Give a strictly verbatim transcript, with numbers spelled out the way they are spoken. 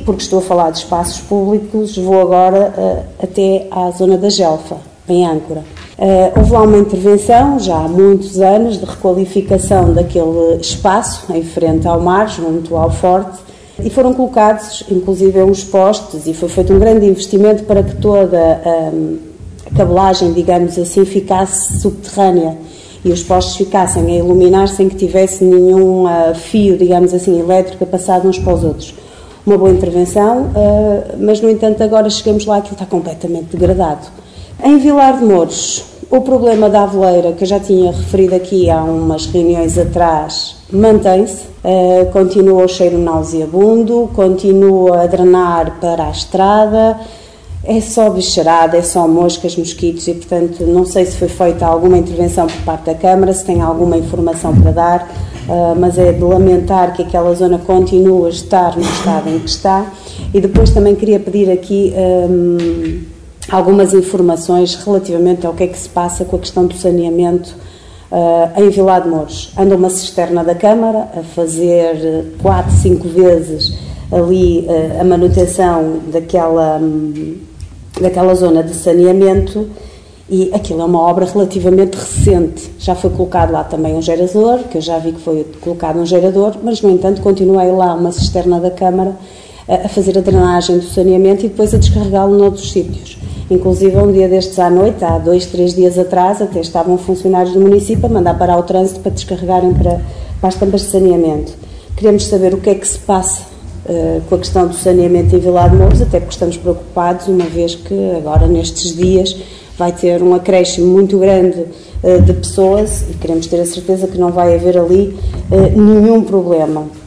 porque estou a falar de espaços públicos, vou agora uh, até à zona da Gelfa, em Âncora. Uh, houve lá uma intervenção, já há muitos anos, de requalificação daquele espaço, em frente ao mar, junto ao forte, e foram colocados, inclusive, uns postes, e foi feito um grande investimento para que toda um, a cabelagem, digamos assim, ficasse subterrânea e os postes ficassem a iluminar sem que tivesse nenhum uh, fio, digamos assim, elétrico a passar uns para os outros. Uma boa intervenção, uh, mas, no entanto, agora chegamos lá, aquilo está completamente degradado. Em Vilar de Mouros, o problema da aveleira, que eu já tinha referido aqui há umas reuniões atrás, mantém-se, uh, continua o cheiro nauseabundo, continua a drenar para a estrada, é só bicharada, é só moscas, mosquitos e, portanto, não sei se foi feita alguma intervenção por parte da Câmara, se tem alguma informação para dar, uh, mas é de lamentar que aquela zona continue a estar no estado em que está. E depois também queria pedir aqui um, algumas informações relativamente ao que é que se passa com a questão do saneamento uh, em Vilar de Mouros. Anda uma cisterna da Câmara a fazer quatro, cinco vezes ali uh, a manutenção daquela, um, daquela zona de saneamento, e aquilo é uma obra relativamente recente. Já foi colocado lá também um gerador, que eu já vi que foi colocado um gerador, mas, no entanto, continua aí lá uma cisterna da Câmara uh, a fazer a drenagem do saneamento e depois a descarregá-lo noutros sítios. Inclusive, um dia destes à noite, há dois, três dias atrás, até estavam funcionários do município a mandar parar o trânsito para descarregarem para, para as tampas de saneamento. Queremos saber o que é que se passa uh, com a questão do saneamento em Vilar de Mouros, até porque estamos preocupados, uma vez que agora, nestes dias, vai ter um acréscimo muito grande uh, de pessoas e queremos ter a certeza que não vai haver ali uh, nenhum problema.